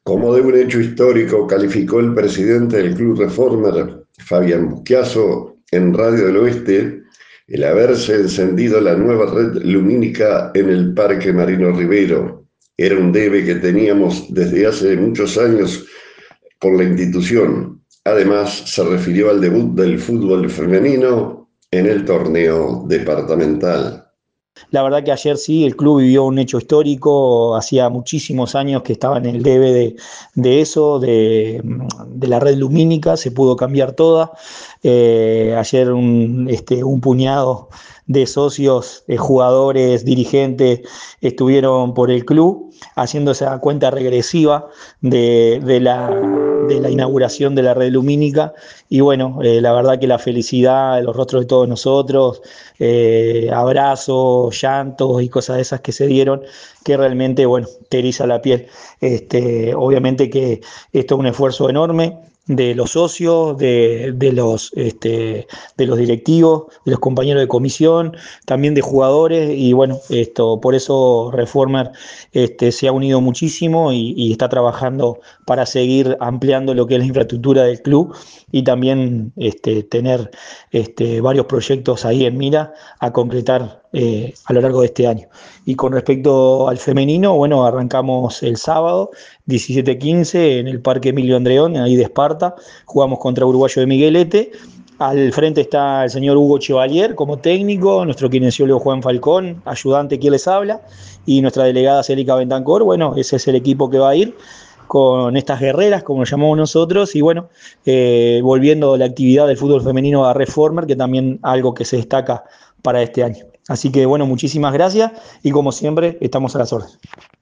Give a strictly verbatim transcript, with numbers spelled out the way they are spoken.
Como de un hecho histórico, calificó el presidente del Club Reformer, Fabián Busquiazo, en Radio del Oeste, el haberse encendido la nueva red lumínica en el Parque Marino Rivero. Era un debe que teníamos desde hace muchos años por la institución. Además, se refirió al debut del fútbol femenino en el torneo departamental. La verdad que ayer sí, el club vivió un hecho histórico, hacía muchísimos años que estaba en el debe de, de eso, de, de la red lumínica, se pudo cambiar toda. Eh, ayer un, este, un puñado de socios, eh, jugadores, dirigentes, estuvieron por el club haciendo esa cuenta regresiva de, de, la, de la inauguración de la red lumínica y bueno, eh, la verdad que la felicidad, los rostros de todos nosotros, eh, abrazos, llantos y cosas de esas que se dieron, que realmente, bueno, te eriza la piel. Este, obviamente que esto es un esfuerzo enorme de los socios, de, de, los, este, de los directivos, de los compañeros de comisión, también de jugadores y bueno, esto, por eso Reformer este, se ha unido muchísimo y, y está trabajando para seguir ampliando lo que es la infraestructura del club y también este, tener este, varios proyectos ahí en mira a concretar eh, a lo largo de este año. Y con respecto al femenino, bueno, arrancamos el sábado diecisiete quince en el Parque Emilio Andreón, ahí de Esparta, jugamos contra Uruguayo de Miguelete. Al frente está el señor Hugo Chevalier como técnico, nuestro kinesiólogo Juan Falcón, ayudante quien les habla, y nuestra delegada Célica Bentancor. Bueno, ese es el equipo que va a ir con estas guerreras, como lo llamamos nosotros, y bueno, eh, volviendo la actividad del fútbol femenino a Reformer, que también algo que se destaca para este año. Así que bueno, muchísimas gracias y como siempre, estamos a las órdenes.